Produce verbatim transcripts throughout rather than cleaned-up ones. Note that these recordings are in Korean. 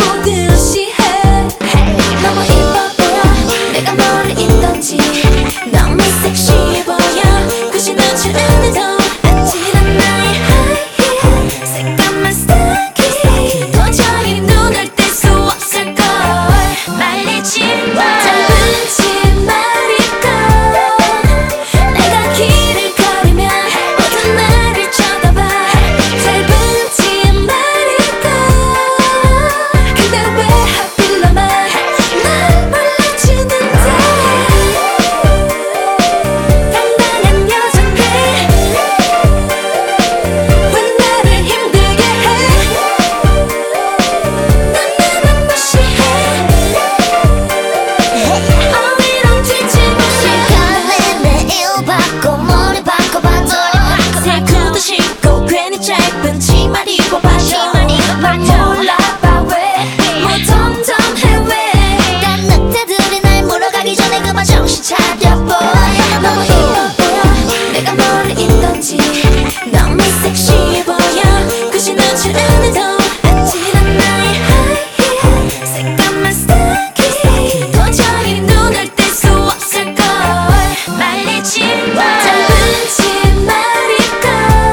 보듯이 해. 너무 이뻐 보여 내가 뭐를 입던지. 너무 섹시해 보여 굳이 눈치 안 해도 아찔한 나의 하이힐 새까만 스타킹 도저히 눈을 뗄 수 없을걸. 말리지 마 짧은 치마리고 내가 길을 걸으면 모두 나를 쳐다봐. 짧은 치마리고 근데 왜 하필 너만 날 몰라주는데. 당당한 여잔데 왜 나를 힘들게 해. 난 나만 무시해. 어리롱 뒤집어 매일 바꿔 머리 바꿔봐도 새 구두 신고 괜히 짧은 치마 입어봐줘. 난 몰라봐 왜뭐 덤덤해 왜. 딴 늑대들이 날 물어가기 전에 그만 정신 차려보. 너무 이뻐 보여 내가 뭐를 입던지. 너무 섹시해 보여 굳이 눈치 안 해도 아찔한 나의 하이힐 새까만 스타킹 도저히 눈을 뗄 수 없을걸. 말리지 마 짧은 치마리고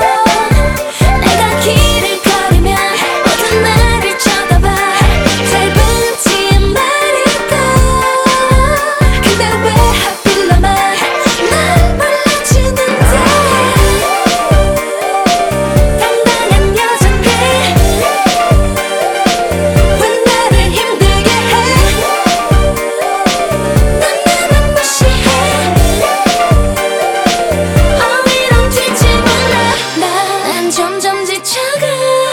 내가 길을 걸으면 모두 나를 쳐다봐. 짧은 치마리고 근데 왜 하필 너만 날 몰라주는데. 당당한 여잔데 왜 나를 힘들게 해. 난 나만 무시해. 어리롱 뒤집어 난 점점 지쳐가.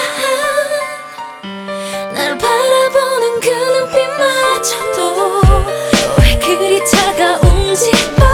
날 바라보는 그 눈빛마저도 왜 그리 차가운지 몰라.